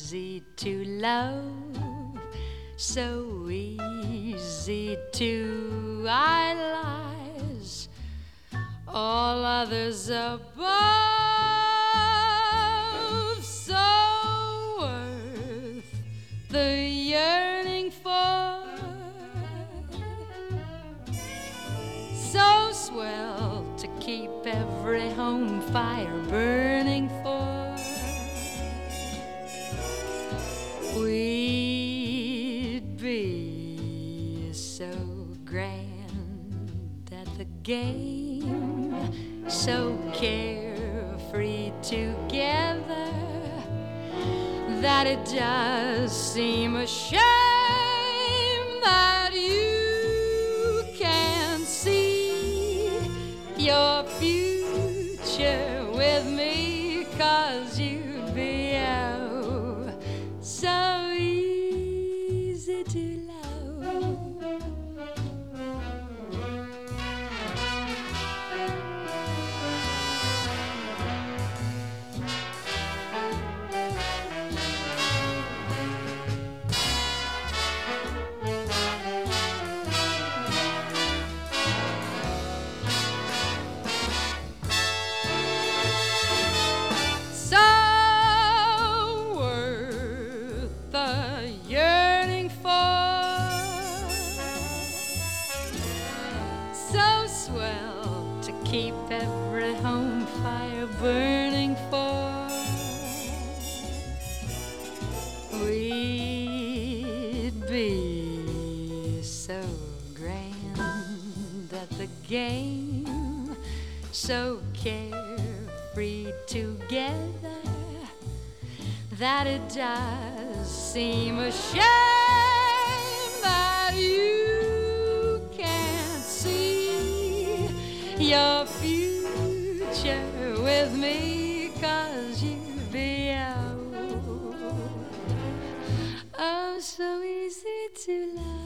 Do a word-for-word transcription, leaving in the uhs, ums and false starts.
easy to love, so easy to idolize all others above, so worth the yearning for, so swell to keep every home fire burning for. We'd be so grand at the game, so carefree together, that it does seem a shame that you can't see your future with me, 'cause you'd be oh so easy to love. Yearning for, so swell to keep every home fire burning for. We'd be so grand at the game, so carefree together, that it does seem a shame that you can't see your future with me, 'cause you'd be oh, oh so easy to love.